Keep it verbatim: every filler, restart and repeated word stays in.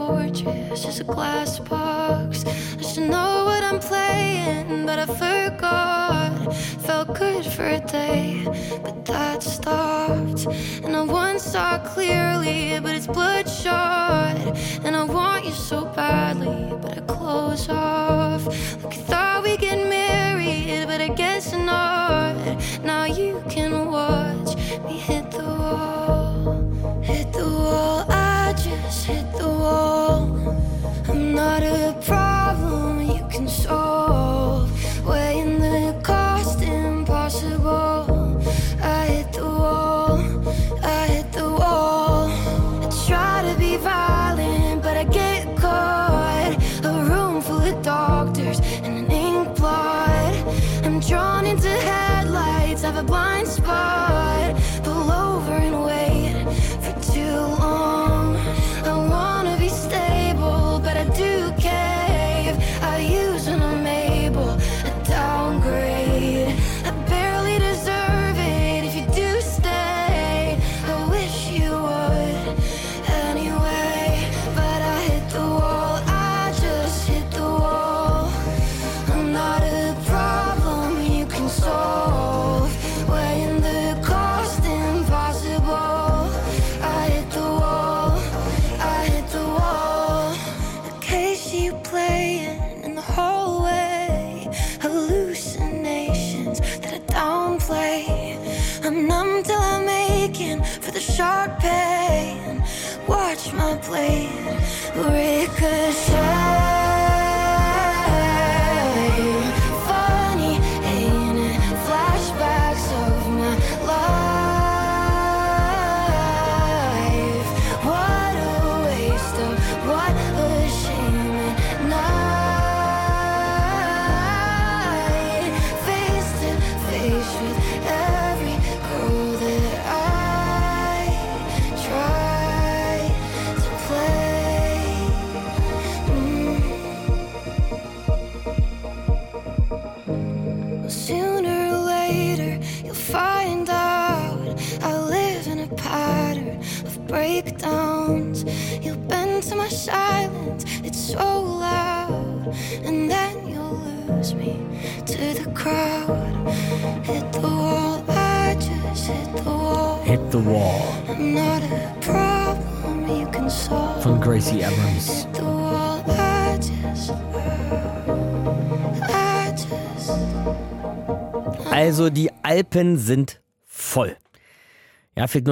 fortress, just a glass box. I should know what I'm playing, but I forgot. Felt good for a day, but that stopped. And I once saw clearly, but it's bloodshot. And I want you so badly, but I close off. Look, I thought we'd get married, but I guess not. Now you can watch me hit the wall. Hit the wall, I just hit the wall. I'm not a problem you can solve. Weighing the cost impossible. I hit the wall, I hit the wall. I try to be violent, but I get caught. A room full of doctors and an ink blot. I'm drawn into headlights, I have a blind spot. Pull over and wait for too long. I wanna be stable, but I do cave. I use when I'm able, I downgrade. I barely deserve it if you do stay. I wish you would anyway, but I hit the wall, I just hit the wall. I'm not a problem you can solve. Weighing the cost impossible. I hit the wall, I hit the wall. The case you playing in the hallway. Hallucinations that I downplay. I'm numb till I'm aching for the sharp pain. Watch my blade ricochet. Funny, ain't it? Flashbacks of my life. What a waste of, what a shame at night. Face to face with every girl that I try to play. Mm. Sooner or later you'll find out I live in a pattern of breakdowns. You'll bend to my silence, it's so loud. And then you'll lose me to the crowd. Hit the wall, I just hit the wall. Hit the Wall I'm not a problem you can solve. von Gracie Abrams. Hit the wall, I just, I just. Also die Alpen sind voll. Ja, fehlt nur